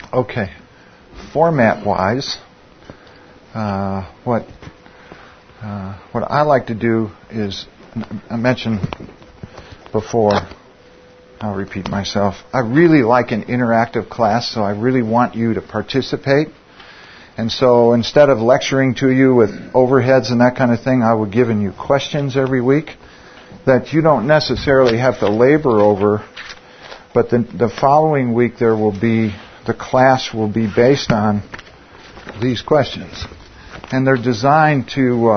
Okay. Format-wise, what I like to do is, I mentioned before, I'll repeat myself, I really like an interactive class, so I really want you to participate. And so instead of lecturing to you with overheads and that kind of thing, I will giving you questions every week that you don't necessarily have to labor over, but the following week the class will be based on these questions. And they're designed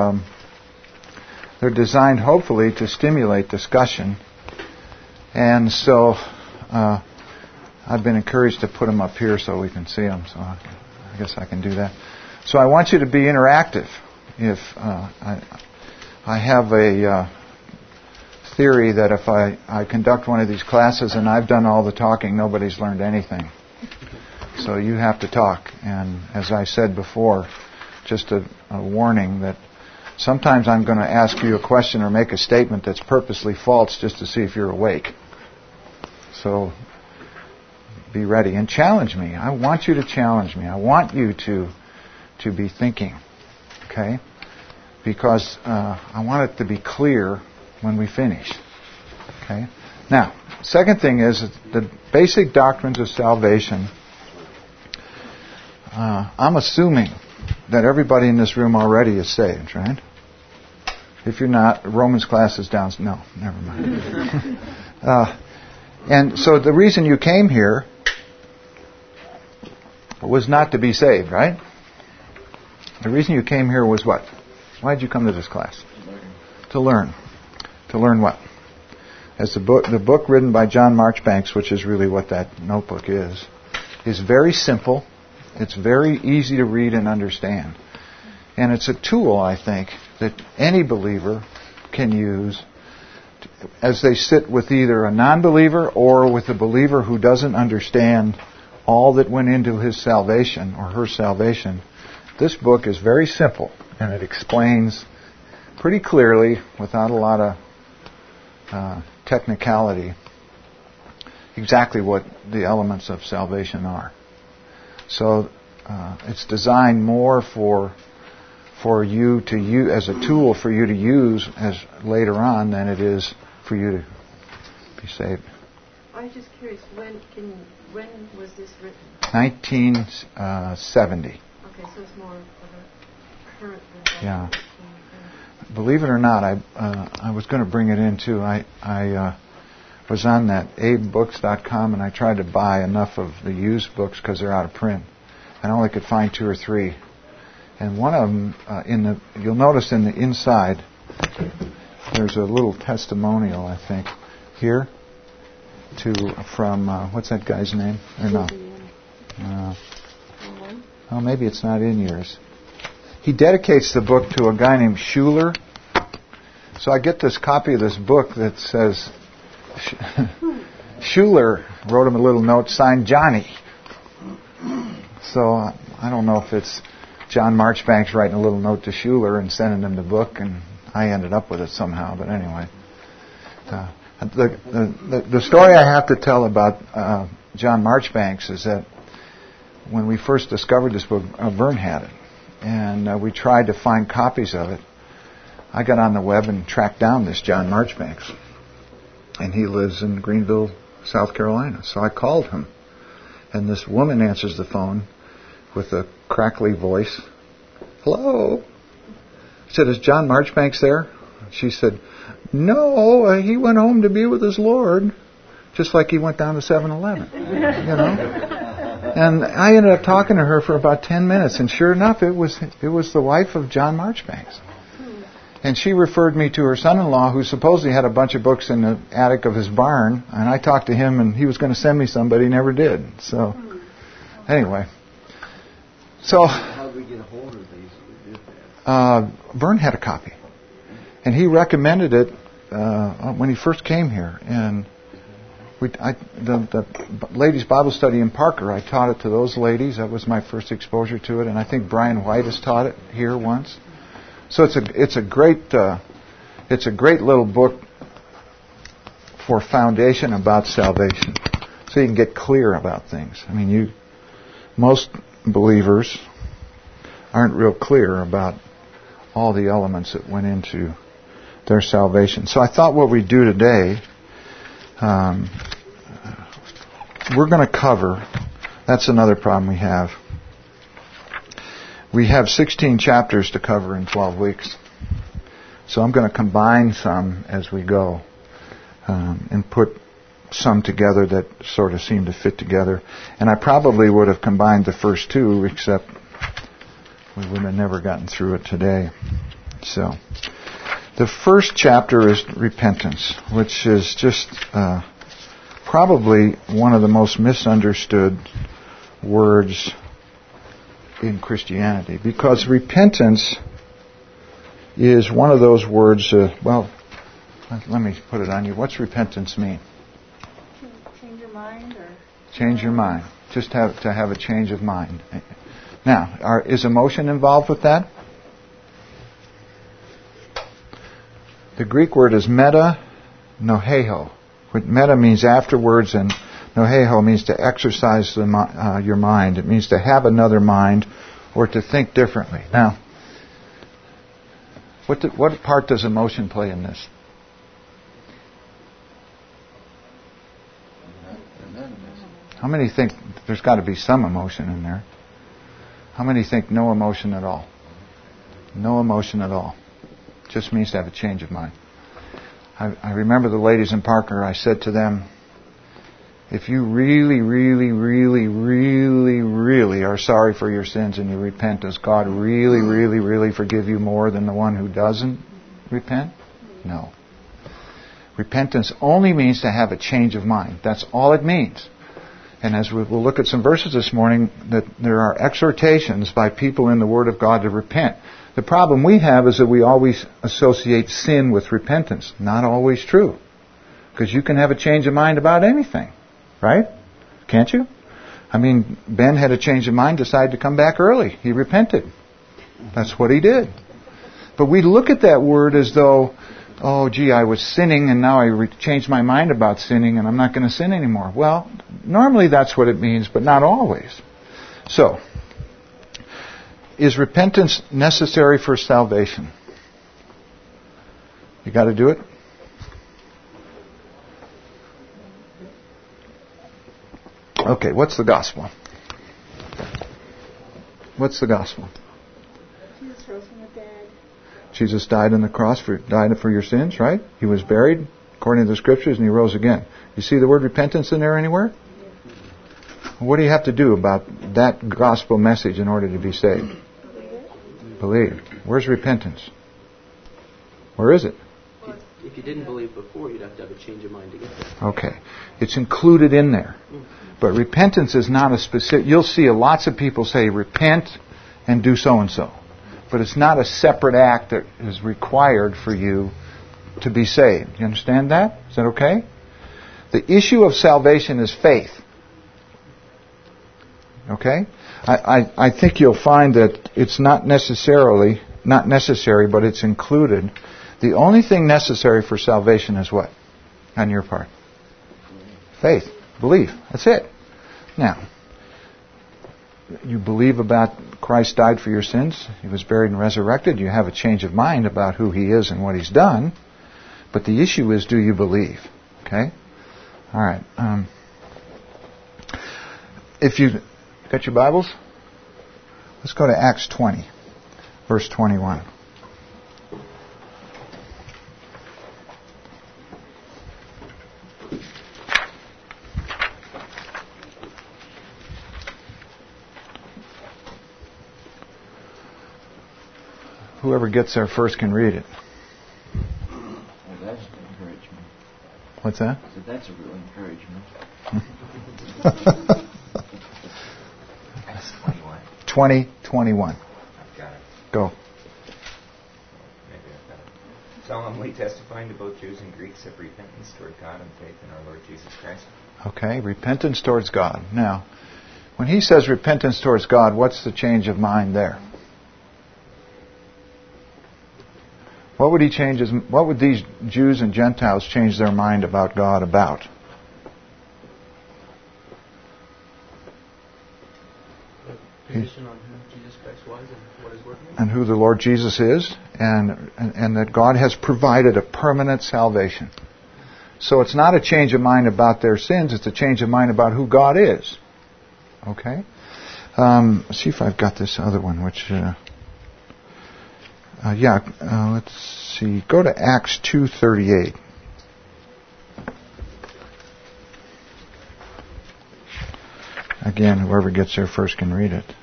hopefully to stimulate discussion. And so I've been encouraged to put them up here so we can see them. So I guess I can do that. So I want you to be interactive. If I have a theory that if I conduct one of these classes and I've done all the talking, nobody's learned anything. So you have to talk. And as I said before, just a warning that sometimes I'm going to ask you a question or make a statement that's purposely false just to see if you're awake. So be ready and challenge me. I want you to challenge me. I want you to be thinking, okay? Because I want it to be clear when we finish, okay? Now, second thing is the basic doctrines of salvation. I'm assuming that everybody in this room already is saved, right? If you're not, Romans class is down. No, never mind. And so the reason you came here was not to be saved, right? The reason you came here was what? Why did you come to this class? To learn. To learn what? As the book written by John Marchbanks, which is really what that notebook is very simple. It's very easy to read and understand. And it's a tool, I think, that any believer can use as they sit with either a non-believer or with a believer who doesn't understand all that went into his salvation or her salvation. This book is very simple, and it explains pretty clearly, without a lot of technicality, exactly what the elements of salvation are. So it's designed more for you to use as a tool for you to use as later on than it is for you to be saved. I was just curious, when was this written? 1970. Okay, so it's more of a current. Yeah. Believe it or not, I was going to bring it in too. I was on that abebooks.com and I tried to buy enough of the used books because they're out of print. I only could find 2 or 3. And one of them, you'll notice in the inside, there's a little testimonial, I think, here from what's that guy's name? Or no? Oh, maybe it's not in yours. He dedicates the book to a guy named Schuller. So I get this copy of this book that says Schuller wrote him a little note signed Johnny. So I don't know if it's John Marchbanks writing a little note to Schuller and sending him the book, and I ended up with it somehow. But anyway, the story I have to tell about John Marchbanks is that when we first discovered this book, Vern had it, and we tried to find copies of it. I got on the web and tracked down this John Marchbanks, and he lives in Greenville, South Carolina. So I called him, and this woman answers the phone with a crackly voice. Hello? I said, is John Marchbanks there? She said, no, he went home to be with his Lord, just like he went down to 7-Eleven, you know? And I ended up talking to her for about 10 minutes, and sure enough, it was the wife of John Marchbanks. And she referred me to her son-in-law, who supposedly had a bunch of books in the attic of his barn, and I talked to him, and he was going to send me some, but he never did. So, anyway. So, how did we get a hold of these? Vern had a copy, and he recommended it when he first came here. And the ladies' Bible study in Parker, I taught it to those ladies. That was my first exposure to it, and I think Brian White has taught it here once. So it's a great little book for foundation about salvation, so you can get clear about things. I mean, most believers aren't real clear about all the elements that went into their salvation. So I thought what we'd do today, we're going to cover, that's another problem we have. We have 16 chapters to cover in 12 weeks. So I'm going to combine some as we go and put some together that sort of seem to fit together. And I probably would have combined the first two, except we would have never gotten through it today. So the first chapter is repentance, which is just probably one of the most misunderstood words in Christianity, because repentance is one of those words, let me put it on you. What's repentance mean? Change your mind, or change your mind. Just to have a change of mind. Now, is emotion involved with that? The Greek word is meta noheho. Meta means afterwards, and noheho means to exercise your mind. It means to have another mind or to think differently. Now, what part does emotion play in this? How many think there's got to be some emotion in there? How many think no emotion at all? No emotion at all. Just means to have a change of mind. I remember the ladies in Parker, I said to them, if you really, really, really, really, really are sorry for your sins and you repent, does God really, really, really forgive you more than the one who doesn't repent? No. Repentance only means to have a change of mind. That's all it means. And as we'll look at some verses this morning, that there are exhortations by people in the Word of God to repent. The problem we have is that we always associate sin with repentance. Not always true. Because you can have a change of mind about anything. Right? Can't you? I mean, Ben had a change of mind, decided to come back early. He repented. That's what he did. But we look at that word as though, oh, gee, I was sinning and now I changed my mind about sinning and I'm not going to sin anymore. Well, normally that's what it means, but not always. So, is repentance necessary for salvation? You got to do it? Okay, what's the gospel? What's the gospel? Jesus rose from the dead. Jesus died on the cross, died for your sins, right? He was buried, according to the Scriptures, and He rose again. You see the word repentance in there anywhere? What do you have to do about that gospel message in order to be saved? Believe. Where's repentance? Where is it? If you didn't believe before, you'd have to have a change of mind to get there. Okay. It's included in there. But repentance is not a specific... You'll see lots of people say, repent and do so-and-so. But it's not a separate act that is required for you to be saved. You understand that? Is that okay? The issue of salvation is faith. Okay? I think you'll find that it's not necessary, but it's included. The only thing necessary for salvation is what? On your part? Faith. Belief. That's it. Now, you believe about Christ died for your sins. He was buried and resurrected. You have a change of mind about who He is and what He's done. But the issue is, do you believe? Okay? All right. If you got your Bibles, let's go to Acts 20, verse 21. Whoever gets there first can read it. Well, that's an encouragement. What's that? So that's a real encouragement. Acts 21. 20:21. I've got it. Go. Maybe I've got it. Solemnly testifying to both Jews and Greeks of repentance toward God and faith in our Lord Jesus Christ. Okay, repentance towards God. Now, when he says repentance towards God, what's the change of mind there? What would these Jews and Gentiles change their mind about God about? Position on who Jesus Christ was and what his work was. And who the Lord Jesus is, and that God has provided a permanent salvation. So it's not a change of mind about their sins, it's a change of mind about who God is. Okay? Let's see if I've got this other one, which... let's see. Go to Acts 2:38. Again, whoever gets there first can read it.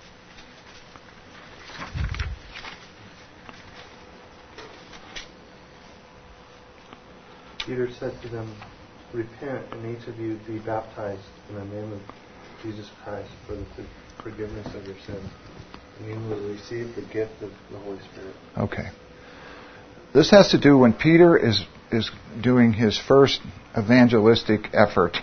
Peter said to them, "Repent, and each of you be baptized in the name of Jesus Christ for the forgiveness of your sins, and you will receive the gift of the Holy Spirit." Okay. This has to do when Peter is doing his first evangelistic effort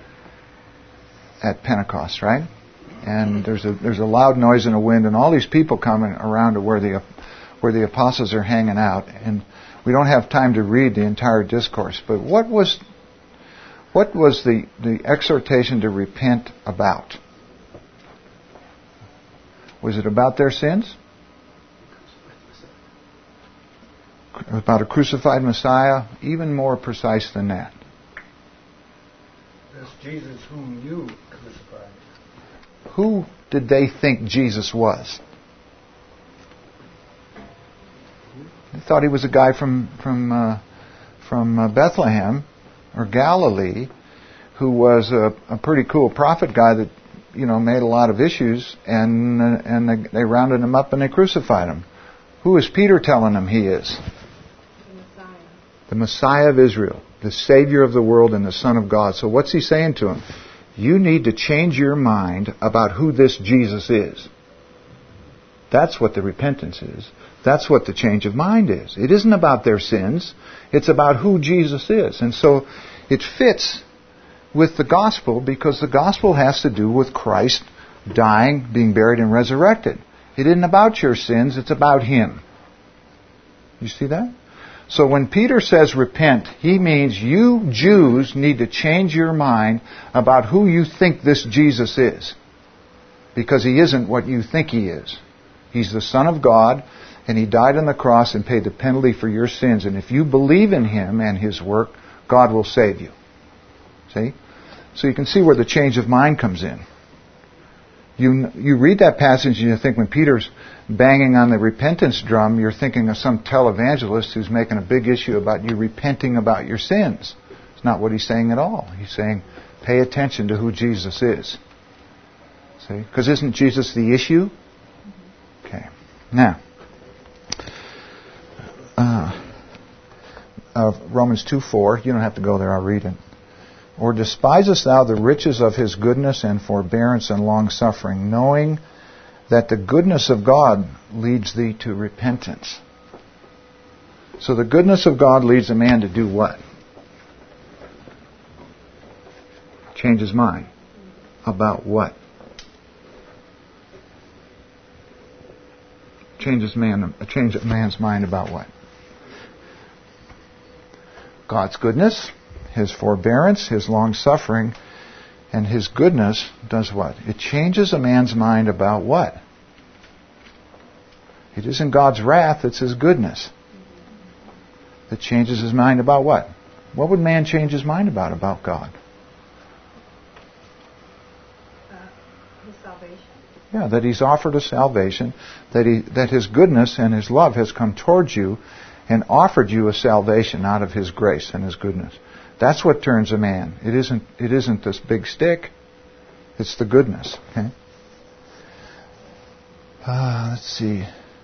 at Pentecost, right? And there's a loud noise and a wind, and all these people coming around to where the apostles are hanging out. And we don't have time to read the entire discourse, but what was the exhortation to repent about? Was it about their sins? About a crucified Messiah? Even more precise than that. That's Jesus whom you crucified. Who did they think Jesus was? They thought he was a guy from Bethlehem or Galilee who was a pretty cool prophet guy that made a lot of issues, and they rounded him up and they crucified him. Who is Peter telling them he is? The Messiah. The Messiah of Israel, the Savior of the world and the Son of God. So what's he saying to him? You need to change your mind about who this Jesus is. That's what the repentance is. That's what the change of mind is. It isn't about their sins. It's about who Jesus is. And so it fits with the gospel, because the gospel has to do with Christ dying, being buried, and resurrected. It isn't about your sins. It's about Him. You see that? So when Peter says repent, he means you Jews need to change your mind about who you think this Jesus is. Because He isn't what you think He is. He's the Son of God, and He died on the cross and paid the penalty for your sins. And if you believe in Him and His work, God will save you. See? So you can see where the change of mind comes in. You read that passage and you think when Peter's banging on the repentance drum, you're thinking of some televangelist who's making a big issue about you repenting about your sins. It's not what he's saying at all. He's saying, pay attention to who Jesus is. See? Because isn't Jesus the issue? Okay. Now, Romans 2:4. You don't have to go there. I'll read it. Or despisest thou the riches of His goodness and forbearance and long-suffering, knowing that the goodness of God leads thee to repentance. So the goodness of God leads a man to do what? Change his mind. About what? Change a man's mind about what? God's goodness, His forbearance, His long-suffering, and His goodness does what? It changes a man's mind about what? It isn't God's wrath, it's His goodness. It changes his mind about what? What would man change his mind about God? His salvation. Yeah, that He's offered a salvation, that His goodness and His love has come towards you and offered you a salvation out of His grace and His goodness. That's what turns a man. It isn't this big stick. It's the goodness. Okay. Let's see.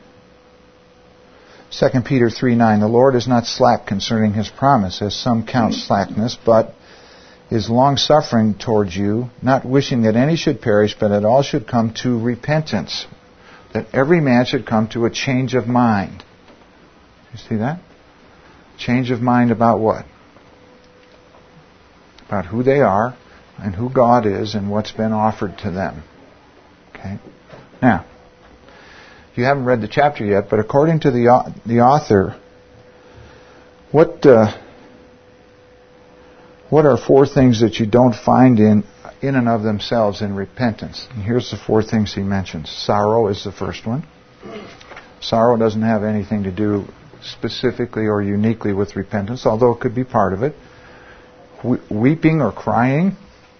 2 Peter 3:9. The Lord is not slack concerning His promise, as some count slackness, but is long-suffering towards you, not wishing that any should perish, but that all should come to repentance. That every man should come to a change of mind. You see that? Change of mind about what? About who they are and who God is and what's been offered to them. Okay? Now, you haven't read the chapter yet, but according to the author, what are 4 things that you don't find in in and of themselves in repentance. And here's the 4 things he mentions. Sorrow is the first one. Sorrow doesn't have anything to do specifically or uniquely with repentance, although it could be part of it. Weeping or crying,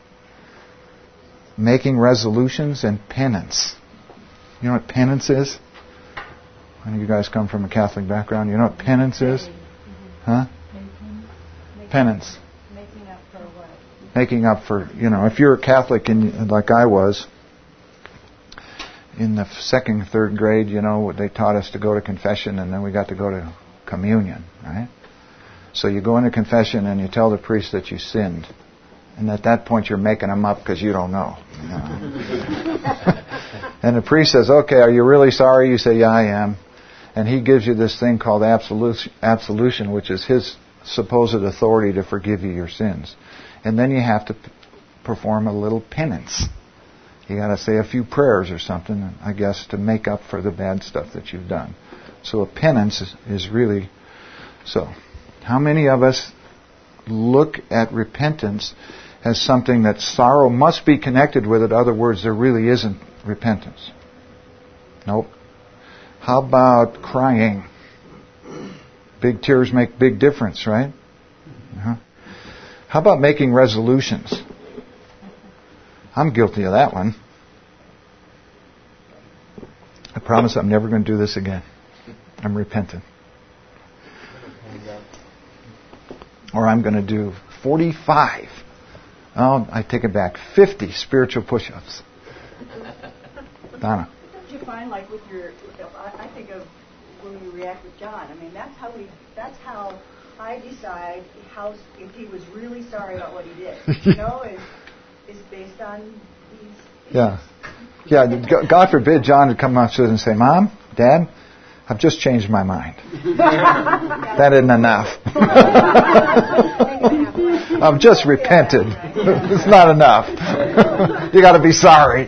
making resolutions, and penance. You know what penance is? Any of you guys come from a Catholic background? You know what penance is? Huh? Penance. Making up for what? Making up for, if you're a Catholic and like I was, in the 2nd, 3rd grade, they taught us to go to confession and then we got to go to communion, right? So you go into confession and you tell the priest that you sinned. And at that point you're making them up because you don't know. And the priest says, okay, are you really sorry? You say, yeah, I am. And he gives you this thing called absolution, which is his supposed authority to forgive you your sins. And then you have to perform a little penance. You got to say a few prayers or something, I guess, to make up for the bad stuff that you've done. So a penance is really so. How many of us look at repentance as something that sorrow must be connected with it? In other words, there really isn't repentance. Nope. How about crying? Big tears make big difference, right? Uh-huh. How about making resolutions? I'm guilty of that one. I promise I'm never going to do this again. I'm repentant. Or I'm going to do 45. Oh, I take it back. 50 spiritual push-ups. Donna. Don't you find, like with your, I think of when we react with John. I mean, that's how I decide if he was really sorry about what he did. Is based on these. Yeah. God forbid John would come up to us and say, Mom, Dad, I've just changed my mind. That isn't enough. I've just repented. It's not enough. You got to be sorry.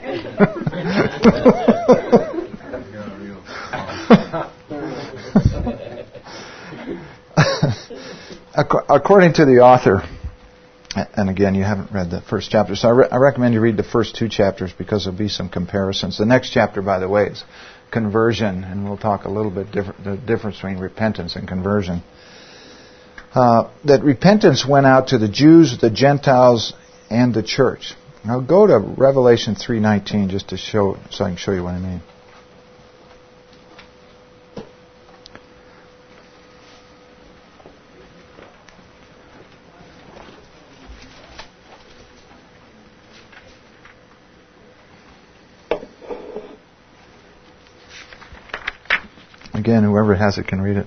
According to the author, and again, you haven't read the first chapter, so I recommend you read the first 2 chapters because there'll be some comparisons. The next chapter, by the way, is conversion, and we'll talk a little bit the difference between repentance and conversion. That repentance went out to the Jews, the Gentiles, and the church. Now go to Revelation 3:19 just to show, so I can show you what I mean. Again, whoever has it can read it.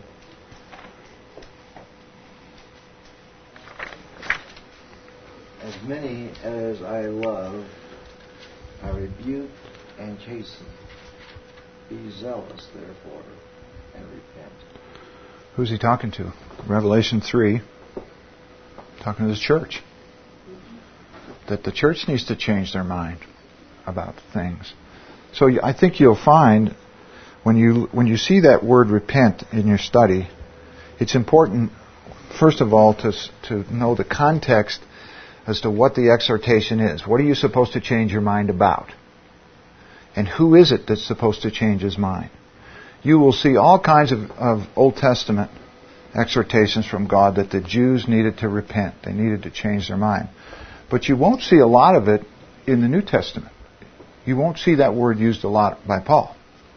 As many as I love, I rebuke and chasten. Be zealous, therefore, and repent. Who's he talking to? Revelation 3. Talking to the church. That the church needs to change their mind about things. So I think you'll find when you see that word repent in your study, it's important, first of all, to know the context as to what the exhortation is. What are you supposed to change your mind about? And who is it that's supposed to change his mind? You will see all kinds of Old Testament exhortations from God that the Jews needed to repent. They needed to change their mind. But you won't see a lot of it in the New Testament. You won't see that word used a lot by Paul.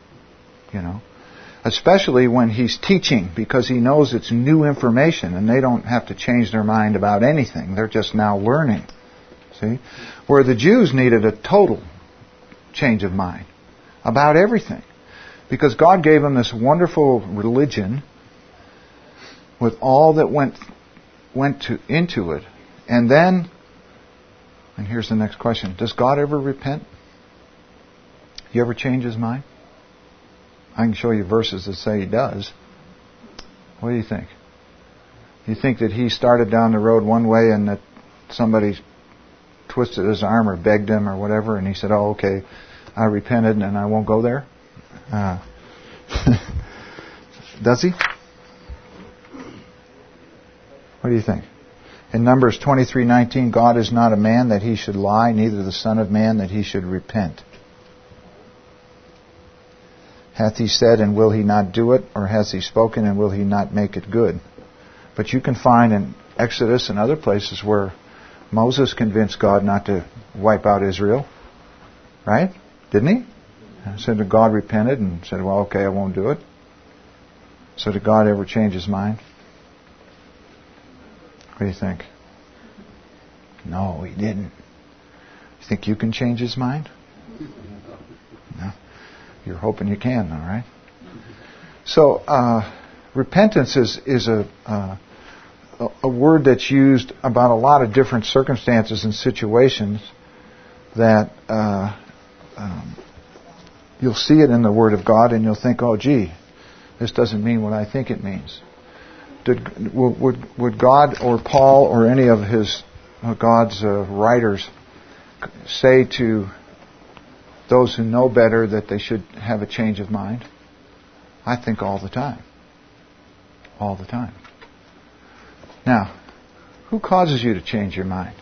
Especially when he's teaching, because he knows it's new information and they don't have to change their mind about anything. They're just now learning. See? Where the Jews needed a total change of mind about everything. Because God gave them this wonderful religion with all that went into it. And then, and here's the next question, does God ever repent? You ever change his mind? I can show you verses that say he does. What do you think? You think that he started down the road one way and that somebody twisted his arm or begged him or whatever and he said, oh, okay, I repented and I won't go there? Does he? What do you think? In Numbers 23:19, God is not a man that he should lie, neither the Son of Man that he should repent. Hath he said, and will he not do it? Or has he spoken, and will he not make it good? But you can find in Exodus and other places where Moses convinced God not to wipe out Israel. Right? Didn't he? Said that God repented and said, well, okay, I won't do it. So did God ever change his mind? What do you think? No, he didn't. You think you can change his mind? No. You're hoping you can, all right? So, repentance is a word that's used about a lot of different circumstances and situations that you'll see it in the Word of God and you'll think, oh, gee, this doesn't mean what I think it means. Would God or Paul or any of God's writers say to those who know better that they should have a change of mind? I think all the time. All the time. Now, who causes you to change your mind?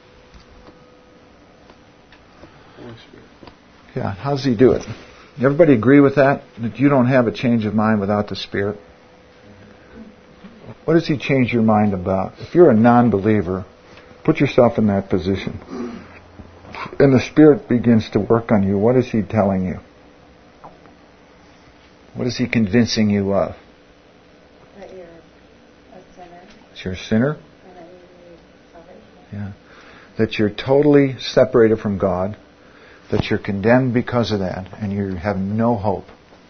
Yeah, how does he do it? Everybody agree with that? That you don't have a change of mind without the Spirit? What does he change your mind about? If you're a non-believer, put yourself in that position. And the Spirit begins to work on you. What is he telling you? What is he convincing you of? That you're a sinner. That you're a sinner? And that you need salvation. Yeah. That you're totally separated from God. That you're condemned because of that. And you have no hope.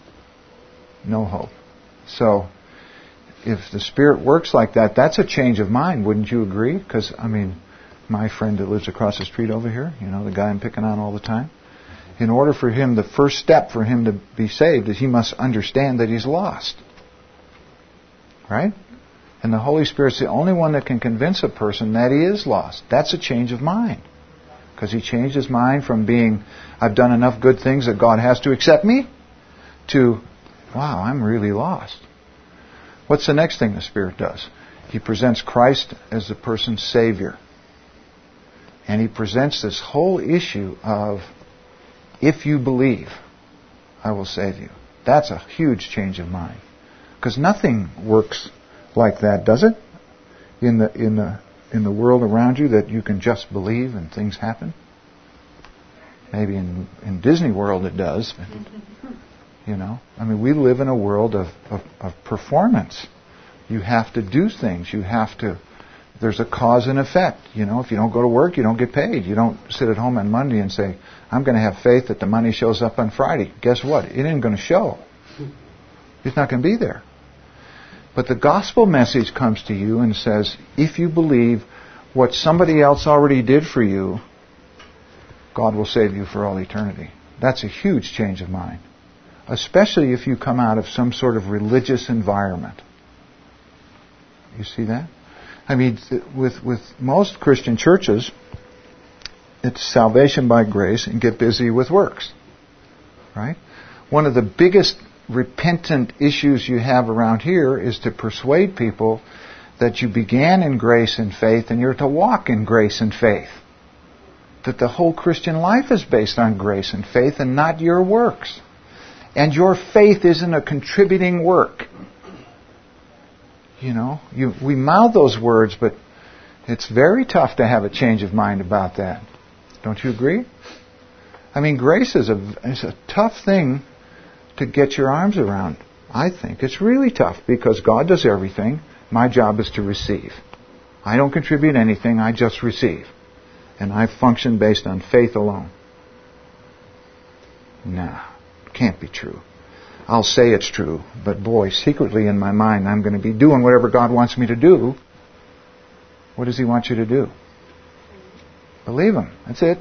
No hope. So, if the Spirit works like that, that's a change of mind. Wouldn't you agree? Because, my friend that lives across the street over here, the guy I'm picking on all the time, in order for him, the first step for him to be saved is he must understand that he's lost. Right? And the Holy Spirit's the only one that can convince a person that he is lost. That's a change of mind. Because he changed his mind from being, I've done enough good things that God has to accept me, to, wow, I'm really lost. What's the next thing the Spirit does? He presents Christ as the person's Savior. And he presents this whole issue of, if you believe, I will save you. That's a huge change of mind. Because nothing works like that, does it? In the world around you, that you can just believe and things happen. Maybe in Disney World it does. But, we live in a world of performance. You have to do things. There's a cause and effect. If you don't go to work, you don't get paid. You don't sit at home on Monday and say, I'm going to have faith that the money shows up on Friday. Guess what? It ain't going to show. It's not going to be there. But the gospel message comes to you and says, if you believe what somebody else already did for you, God will save you for all eternity. That's a huge change of mind. Especially if you come out of some sort of religious environment. You see that? With most Christian churches, it's salvation by grace and get busy with works. Right? One of the biggest repentant issues you have around here is to persuade people that you began in grace and faith and you're to walk in grace and faith. That the whole Christian life is based on grace and faith and not your works. And your faith isn't a contributing work. We mouth those words, but it's very tough to have a change of mind about that. Don't you agree? Grace is a tough thing to get your arms around. I think it's really tough because God does everything. My job is to receive. I don't contribute anything. I just receive. And I function based on faith alone. Nah, can't be true. I'll say it's true, but boy, secretly in my mind, I'm going to be doing whatever God wants me to do. What does He want you to do? Believe Him. That's it.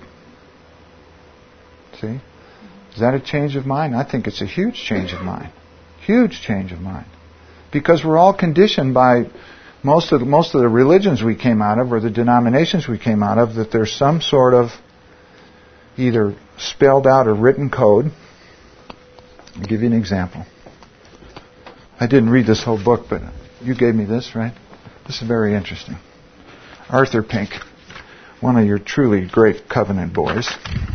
See? Is that a change of mind? I think it's a huge change of mind. Huge change of mind. Because we're all conditioned by most of the religions we came out of, or the denominations we came out of, that there's some sort of either spelled out or written code. I'll give you an example. I didn't read this whole book, but you gave me this, right? This is very interesting. Arthur Pink, one of your truly great covenant boys.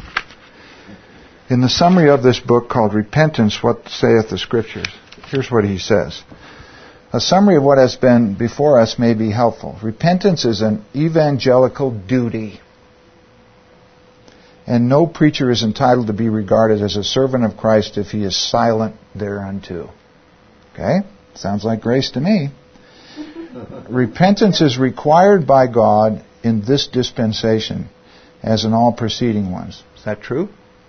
In the summary of this book called Repentance, What Saith the Scriptures? Here's what he says. A summary of what has been before us may be helpful. Repentance is an evangelical duty, and no preacher is entitled to be regarded as a servant of Christ if he is silent thereunto. Okay? Sounds like grace to me. Repentance is required by God in this dispensation, as in all preceding ones. Is that true?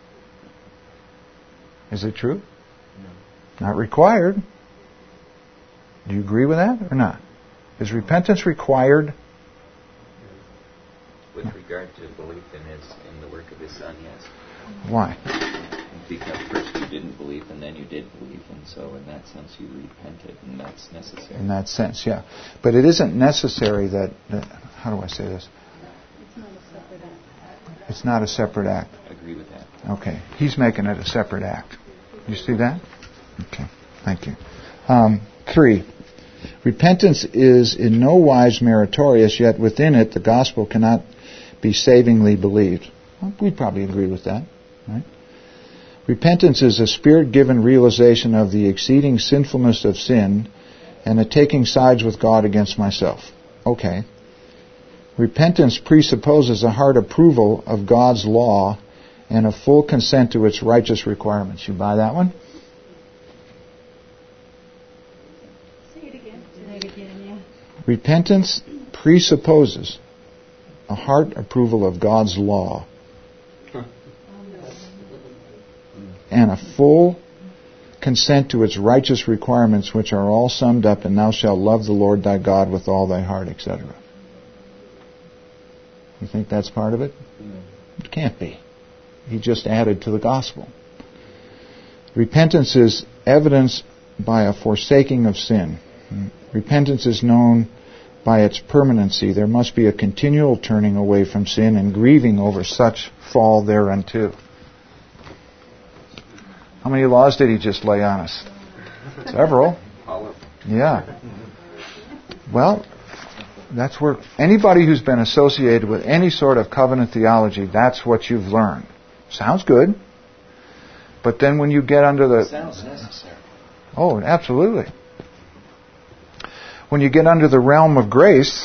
Is it true? No. Not required. Do you agree with that or not? Is repentance required? With regard to belief in the work of His Son, yes. Why? Because first you didn't believe and then you did believe, and so in that sense you repented, and that's necessary. In that sense, yeah. But it isn't necessary that how do I say this? It's not a separate act. I agree with that. Okay. He's making it a separate act. You see that? Okay. Thank you. 3. Repentance is in no wise meritorious, yet within it the gospel cannot be savingly believed. Well, we'd probably agree with that, right? Repentance is a spirit-given realization of the exceeding sinfulness of sin and a taking sides with God against myself. Okay. Repentance presupposes a heart approval of God's law and a full consent to its righteous requirements. You buy that one? Say it again. Say it again, yeah. Repentance presupposes a heart approval of God's law and a full consent to its righteous requirements, which are all summed up in thou shalt love the Lord thy God with all thy heart, etc. You think that's part of it? It can't be. He just added to the gospel. Repentance is evidenced by a forsaking of sin. Repentance is known by its permanency. There must be a continual turning away from sin and grieving over such fall thereunto. How many laws did he just lay on us? Several. Yeah. Well, that's where anybody who's been associated with any sort of covenant theology, that's what you've learned. Sounds good. But then when you get under the... Sounds necessary. Oh, absolutely. When you get under the realm of grace,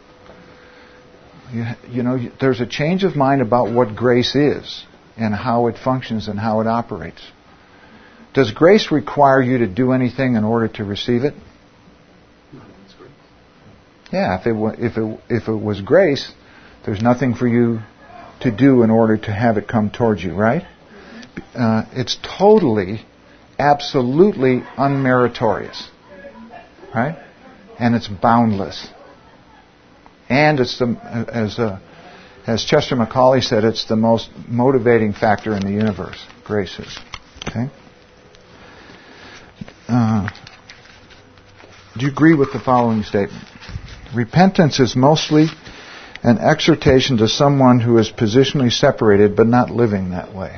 you know, there's a change of mind about what grace is and how it functions and how it operates. Does grace require you to do anything in order to receive it? Yeah, if it was grace, there's nothing for you to do in order to have it come towards you, right? It's totally, absolutely unmeritorious, right? And it's boundless. And it's as Chester Macaulay said, it's the most motivating factor in the universe. Grace is. Okay. Do you agree with the following statement? Repentance is mostly an exhortation to someone who is positionally separated but not living that way.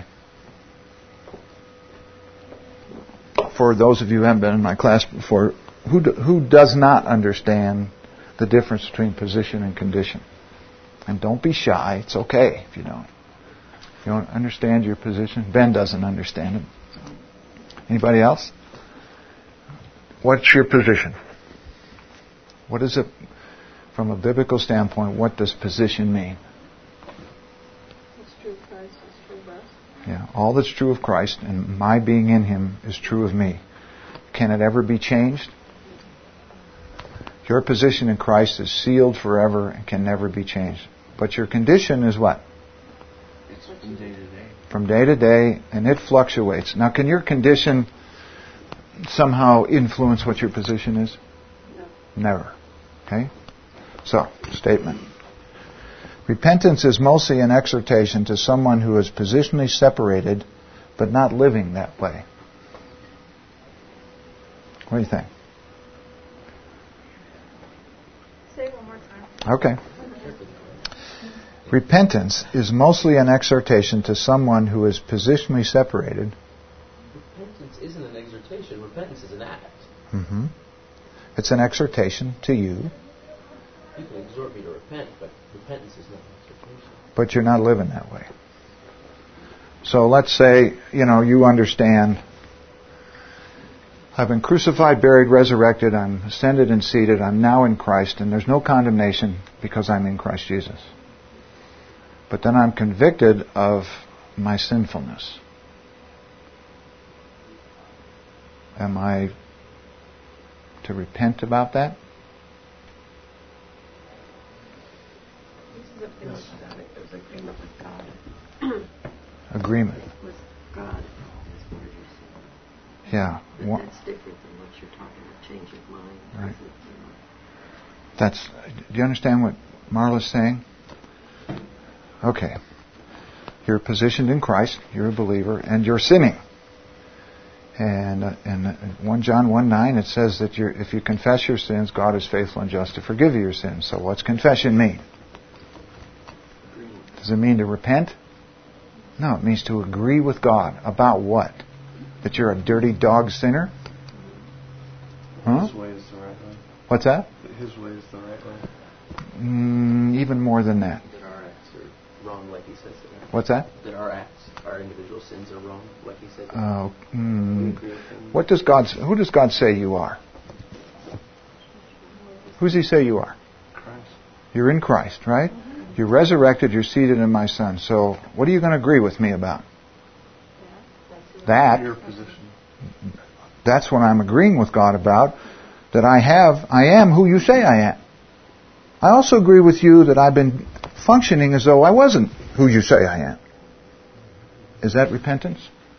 For those of you who haven't been in my class before, who does not understand the difference between position and condition? And don't be shy. It's okay if you don't. If you don't understand your position, Ben doesn't understand it. Anybody else? What's your position? What is it, from a biblical standpoint, what does position mean? What's true of Christ is true of us. Yeah, all that's true of Christ and my being in Him is true of me. Can it ever be changed? Your position in Christ is sealed forever and can never be changed. But your condition is what? It's from day to day. From day to day, and it fluctuates. Now, can your condition somehow influence what your position is? No. Never. Okay? So, statement. Repentance is mostly an exhortation to someone who is positionally separated but not living that way. What do you think? Say it one more time. Okay. Repentance is mostly an exhortation to someone who is positionally separated. Repentance isn't an exhortation. Repentance is an act. Mm-hmm. It's an exhortation to you You can exhort me to repent, but repentance is not an exhortation. But you're not living that way. So let's say, you understand, I've been crucified, buried, resurrected, I'm ascended and seated, I'm now in Christ, and there's no condemnation because I'm in Christ Jesus. But then I'm convicted of my sinfulness. Am I to repent about that? This is about it. There's agreement with God. Agreement. With God. Yeah. But that's different than what you're talking about, change of mind. Right. Do you understand what Marla's saying? Okay. You're positioned in Christ, you're a believer, and you're sinning. And in 1 John 1:9 it says that if you confess your sins, God is faithful and just to forgive you your sins. So what's confession mean? Does it mean to repent? No, it means to agree with God. About what? That you're a dirty dog sinner? Huh? His way is the right way. What's that? His way is the right way. Even more than that. That our acts are wrong, like he says it. What's that? That our acts, our individual sins are wrong, like he says it. Who does God say you are? Who does He say you are? Christ. You're in Christ, right? You're resurrected, you're seated in my Son. So what are you going to agree with me about? That. Your position. That's what I'm agreeing with God about. That I am who you say I am. I also agree with you that I've been functioning as though I wasn't who you say I am. Is that repentance?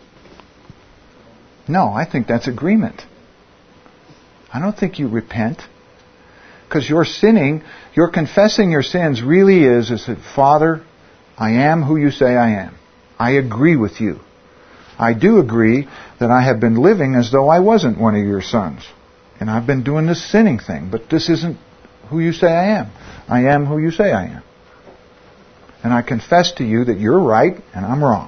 No, I think that's agreement. I don't think you repent. Because you're sinning, you're confessing your sins really is that, Father, I am who you say I am. I agree with you. I do agree that I have been living as though I wasn't one of your sons. And I've been doing this sinning thing. But this isn't who you say I am. I am who you say I am. And I confess to you that you're right and I'm wrong.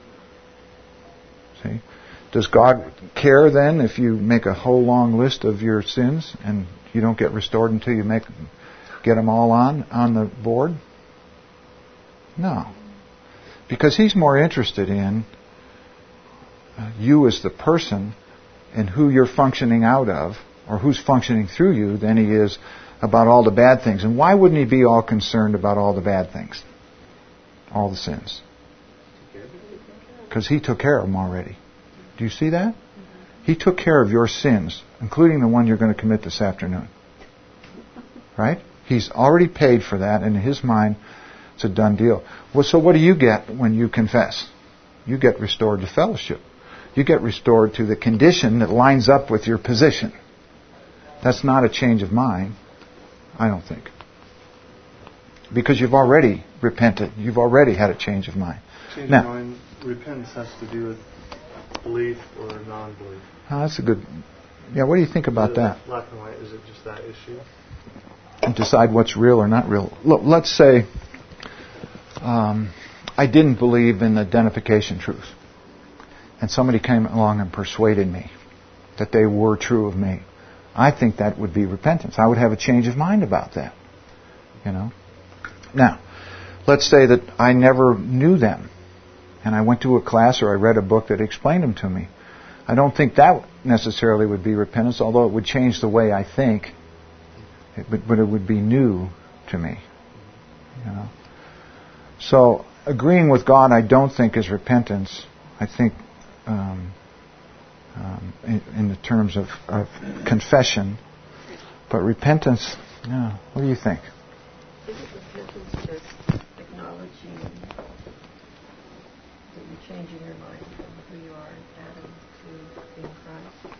See? Does God care then if you make a whole long list of your sins and you don't get restored until you get them all on the board? No. Because He's more interested in you as the person and who you're functioning out of, or who's functioning through you, than He is about all the bad things. And why wouldn't He be all concerned about all the bad things? All the sins. Because He took care of them already. Do you see that? He took care of your sins, including the one you're going to commit this afternoon. Right? He's already paid for that, and in His mind, it's a done deal. Well, so what do you get when you confess? You get restored to fellowship. You get restored to the condition that lines up with your position. That's not a change of mind, I don't think. Because you've already repented. You've already had a change of mind. Change of mind, repentance has to do with belief or non-belief. Oh, that's a good... Yeah, what do you think about that? Black and white, is it just that issue? And decide what's real or not real. Look, let's say I didn't believe in identification truth. And somebody came along and persuaded me that they were true of me. I think that would be repentance. I would have a change of mind about that. Now, let's say that I never knew them. And I went to a class or I read a book that explained them to me. I don't think that necessarily would be repentance, although it would change the way I think. But it would be new to me. So, agreeing with God I don't think is repentance. I think in the terms of confession. But repentance, what do you think? Isn't repentance just acknowledging that you're changing your mind from who you are in Adam to in Christ?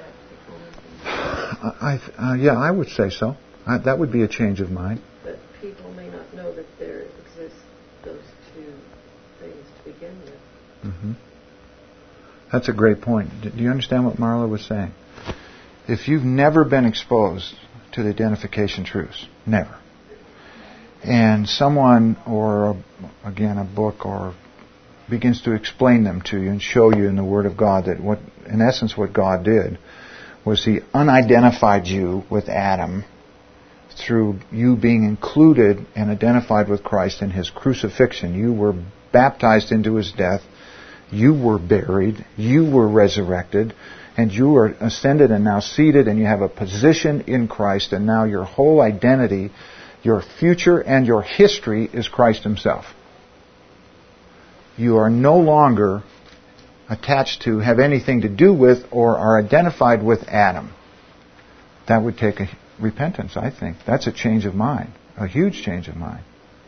Is that the I would say so. That would be a change of mind. But people may not know that there exist those two things to begin with. Mm-hmm. That's a great point. Do you understand what Marla was saying? If you've never been exposed to the identification truths, never, and someone or a book or begins to explain them to you and show you in the Word of God that in essence what God did was He unidentified you with Adam through you being included and identified with Christ in His crucifixion. You were baptized into His death. You were buried. You were resurrected. And you are ascended and now seated, and you have a position in Christ, and now your whole identity, your future and your history is Christ Himself. You are no longer attached to, have anything to do with, or are identified with Adam. That would take a repentance, I think. That's a change of mind, a huge change of mind.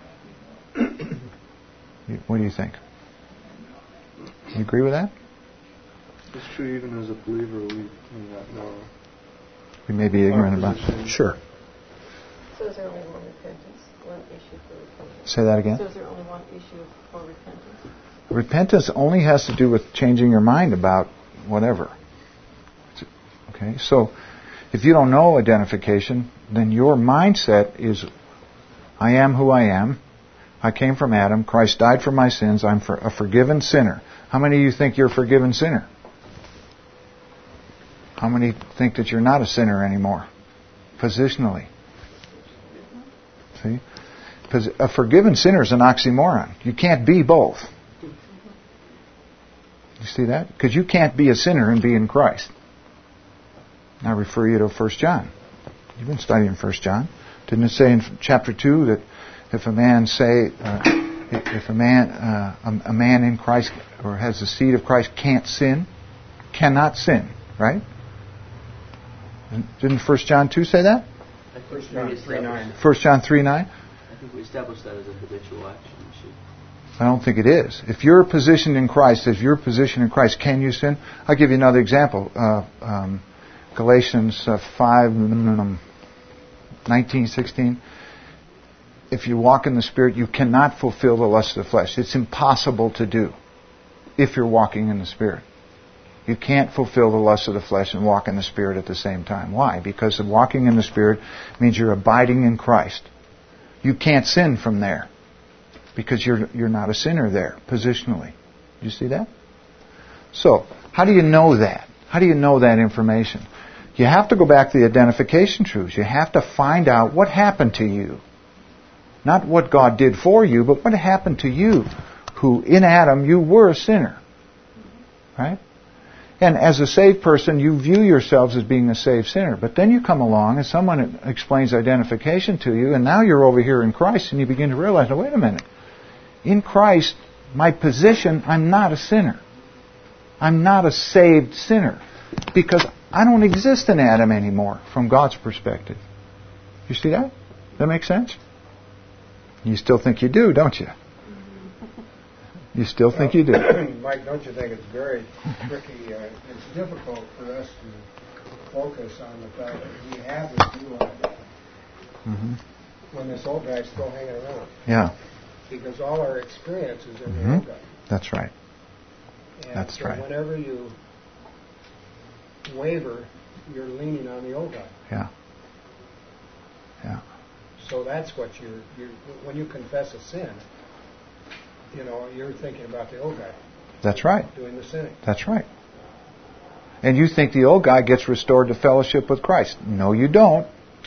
What do you think? You agree with that? It's true, even as a believer, we may not know. We may be ignorant about it. Sure. So is there only one repentance, one issue for repentance? Say that again. So is there only one issue for repentance? Repentance only has to do with changing your mind about whatever. Okay, so if you don't know identification, then your mindset is, I am who I am. I came from Adam. Christ died for my sins. I'm a forgiven sinner. How many of you think you're a forgiven sinner? How many think that you're not a sinner anymore? Positionally. See? Because a forgiven sinner is an oxymoron. You can't be both. You see that? Because you can't be a sinner and be in Christ. I refer you to 1 John. You've been studying 1 John. Didn't it say in chapter 2 that if a man a man in Christ or has the seed of Christ can't sin, cannot sin, right? Didn't 1 John 2 say that? 1 John 3:9. 1 John 3:9? I think we established that as a habitual action issue. I don't think it is. If you're positioned in Christ, as your position in Christ, can you sin? I'll give you another example. Galatians 5:19-16. If you walk in the Spirit, you cannot fulfill the lust of the flesh. It's impossible to do if you're walking in the Spirit. You can't fulfill the lust of the flesh and walk in the Spirit at the same time. Why? Because the walking in the Spirit means you're abiding in Christ. You can't sin from there because you're not a sinner there, positionally. You see that? So, how do you know that? How do you know that information? You have to go back to the identification truths. You have to find out what happened to you. Not what God did for you, but what happened to you, who in Adam you were a sinner. Right? And as a saved person, you view yourselves as being a saved sinner. But then you come along and someone explains identification to you, and now you're over here in Christ, and you begin to realize, oh, wait a minute. In Christ, my position, I'm not a sinner. I'm not a saved sinner. Because I don't exist in Adam anymore, from God's perspective. You see that? That makes sense? You still think you do, don't you? You still think you do. Mike, don't you think it's very tricky? It's difficult for us to focus on the fact that we have this new identity when this old guy's still hanging around. Yeah. Because all our experience is in the old guy. That's right. And That's so right. whenever you waver, you're leaning on the old guy. Yeah. Yeah. So that's what you're when you confess a sin, you're thinking about the old guy. That's right. Doing the sinning. That's right. And you think the old guy gets restored to fellowship with Christ. No, you don't.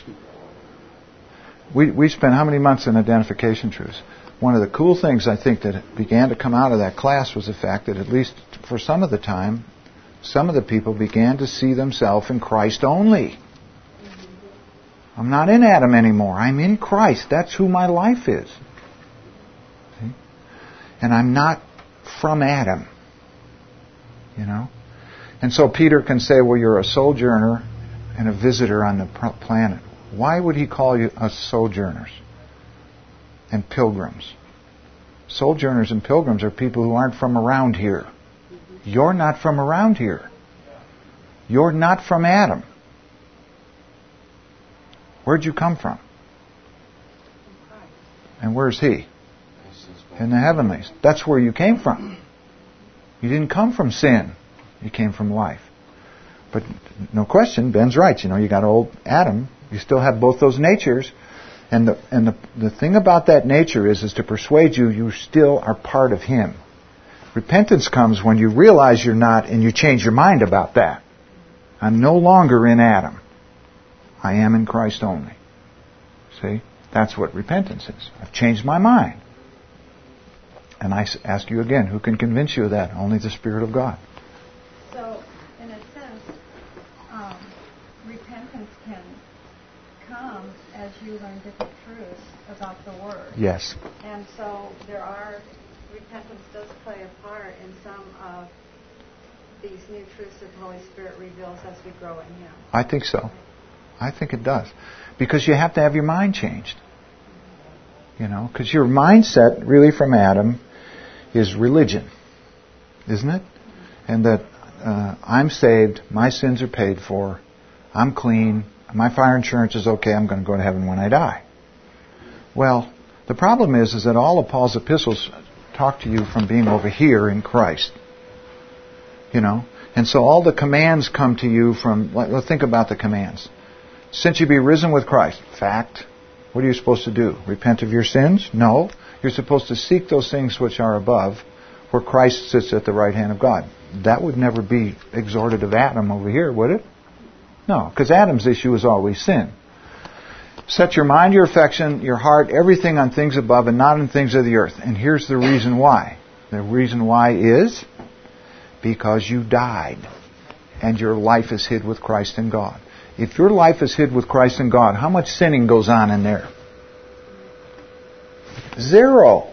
We spent how many months in identification truths? One of the cool things I think that began to come out of that class was the fact that at least for some of the time, some of the people began to see themselves in Christ only. I'm not in Adam anymore. I'm in Christ. That's who my life is. See? And I'm not from Adam. And so Peter can say, well, you're a sojourner and a visitor on the planet. Why would he call you us sojourners and pilgrims? Sojourners and pilgrims are people who aren't from around here. You're not from around here. You're not from Adam. Where'd you come from? And where's he? In the heavenlies. That's where you came from. You didn't come from sin. You came from life. But no question, Ben's right. You got old Adam. You still have both those natures. And the thing about that nature is to persuade you still are part of him. Repentance comes when you realize you're not and you change your mind about that. I'm no longer in Adam. I am in Christ only. See? That's what repentance is. I've changed my mind. And I ask you again, who can convince you of that? Only the Spirit of God. So, in a sense, repentance can come as you learn different truths about the Word. Yes. And so repentance does play a part in some of these new truths that the Holy Spirit reveals as we grow in Him. I think so. I think it does. Because you have to have your mind changed. You know, because your mindset, really from Adam, is religion. Isn't it? And that I'm saved, my sins are paid for, I'm clean, my fire insurance is okay, I'm going to go to heaven when I die. Well, the problem is that all of Paul's epistles talk to you from being over here in Christ. You know? And so all the commands come to you from, let's think about the commands. Since you be risen with Christ, fact. What are you supposed to do? Repent of your sins? No. You're supposed to seek those things which are above, where Christ sits at the right hand of God. That would never be exhorted of Adam over here, would it? No, because Adam's issue is always sin. Set your mind, your affection, your heart, everything on things above and not on things of the earth. And here's the reason why. The reason why is because you died and your life is hid with Christ in God. If your life is hid with Christ in God, how much sinning goes on in there? 0.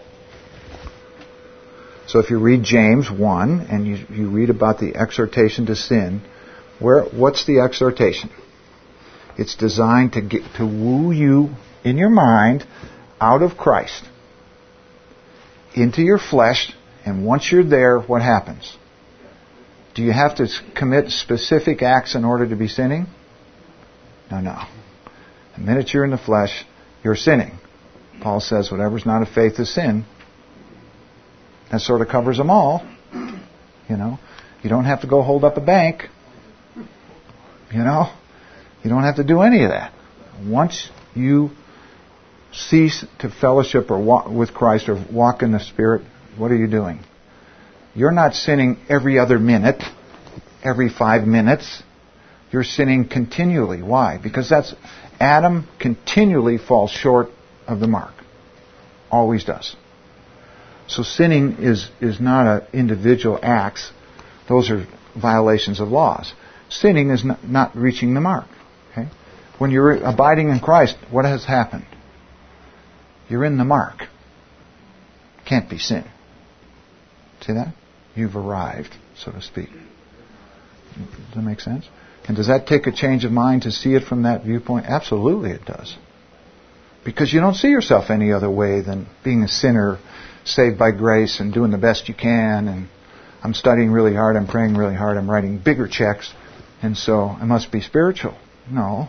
So if you read James 1 and you read about the exhortation to sin, what's the exhortation? It's designed to woo you in your mind out of Christ into your flesh, and once you're there, what happens? Do you have to commit specific acts in order to be sinning? No. The minute you're in the flesh, you're sinning. Paul says whatever's not of faith is sin. That sort of covers them all. You know, you don't have to go hold up a bank. You know, you don't have to do any of that. Once you cease to fellowship or walk with Christ or walk in the Spirit, what are you doing? You're not sinning every other minute, every 5 minutes. You're sinning continually. Why? Because Adam continually falls short of the mark. Always does. So sinning is not individual acts. Those are violations of laws. Sinning is not reaching the mark. Okay? When you're abiding in Christ, what has happened? You're in the mark. Can't be sin. See that? You've arrived, so to speak. Does that make sense? And does that take a change of mind to see it from that viewpoint? Absolutely it does. Because you don't see yourself any other way than being a sinner, saved by grace and doing the best you can, and I'm studying really hard, I'm praying really hard, I'm writing bigger checks, and so I must be spiritual. No.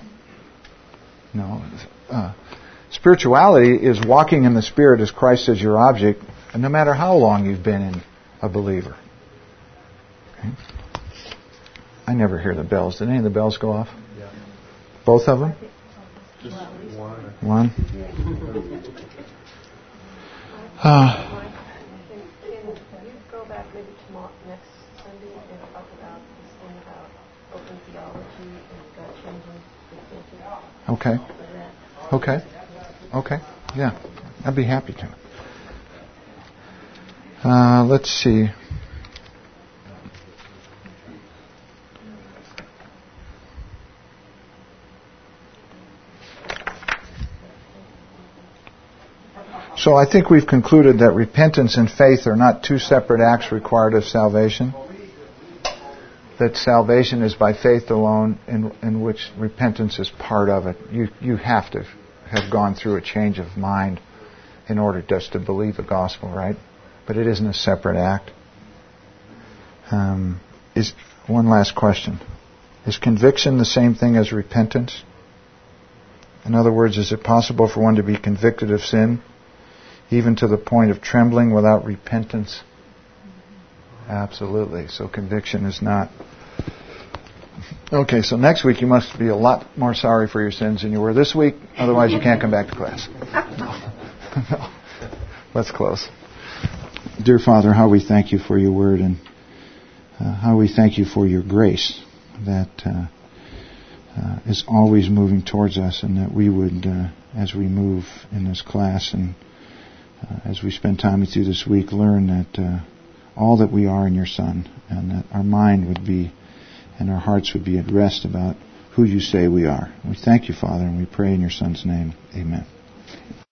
Spirituality is walking in the Spirit as Christ is your object, and no matter how long you've been a believer. Okay? I never hear the bells. Did any of the bells go off? Yeah. Both of them? Just one. One? Can you go back maybe tomorrow, next Sunday, and talk about this thing about open theology and God changing the thinking? Okay. Yeah. I'd be happy to. Let's see. So I think we've concluded that repentance and faith are not two separate acts required of salvation. That salvation is by faith alone, in which repentance is part of it. You have to have gone through a change of mind in order just to believe the gospel, right? But it isn't a separate act. One last question. Is conviction the same thing as repentance? In other words, is it possible for one to be convicted of sin, even to the point of trembling without repentance? Absolutely. So conviction is not. Okay, so next week you must be a lot more sorry for your sins than you were this week. Otherwise you can't come back to class. No. Let's close. Dear Father, how we thank you for your word, and how we thank you for your grace that is always moving towards us, and that we would, as we move in this class and as we spend time with you this week, learn that all that we are in your Son, and that our mind would be and our hearts would be at rest about who you say we are. We thank you, Father, and we pray in your Son's name. Amen.